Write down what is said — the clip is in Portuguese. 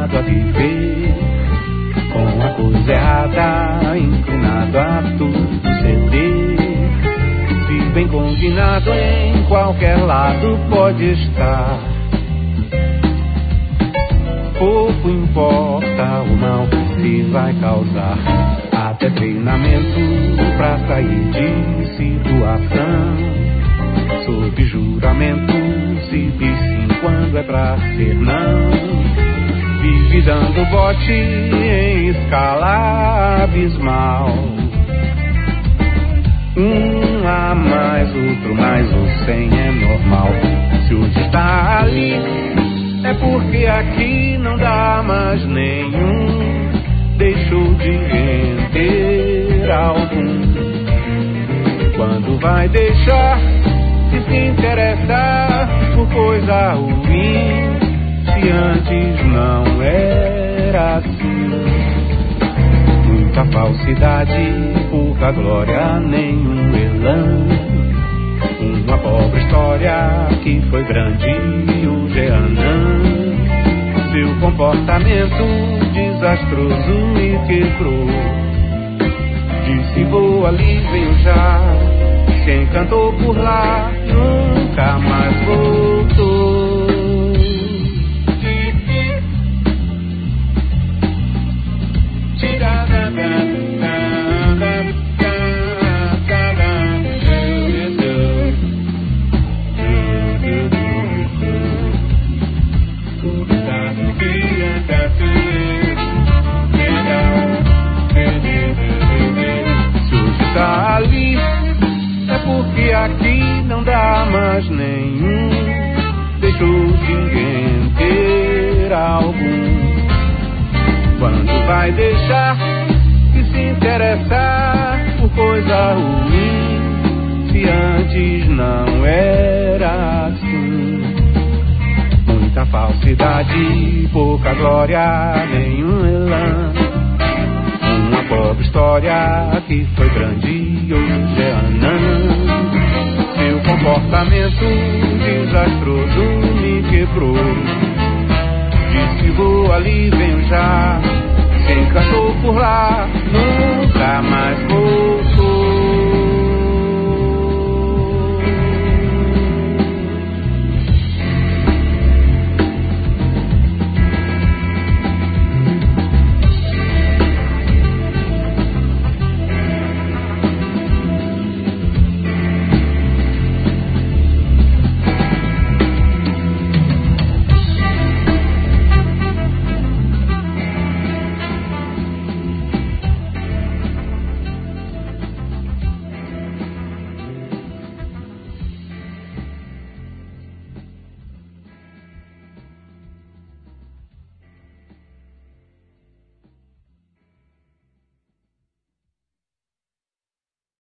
acostumado a viver com a coisa errada, inclinado a tudo ceder. Se bem combinado em qualquer lado pode estar, pouco importa o mal que vai causar. Até treinamento pra sair de situação, sob juramento se diz sim quando é pra ser não. Vive dando bote em escala abismal, um a mais, outro mais, o 100 é normal. Se hoje está ali é porque aqui não dá mais nenhum, deixou de render algum. Quando vai deixar de se interessar por coisa ruim, se antes não era assim? Muita falsidade, pouca glória, nenhum elan. Uma pobre história que foi grande e hoje é anã. Seu comportamento desastroso me quebrou. Disse vou ali, venho já. Quem cantou por lá nunca mais voltou. Porque aqui não dá mais nenhum, deixou de render algum. Quando vai deixar de se interessar por coisa ruim, se antes não era assim? Muita falsidade, pouca glória, nenhum elan. Uma pobre história que foi grande e hoje é anã. Seu comportamento desastroso me quebrou. Disse vou ali, venho já. Quem cantou por lá nunca mais vou.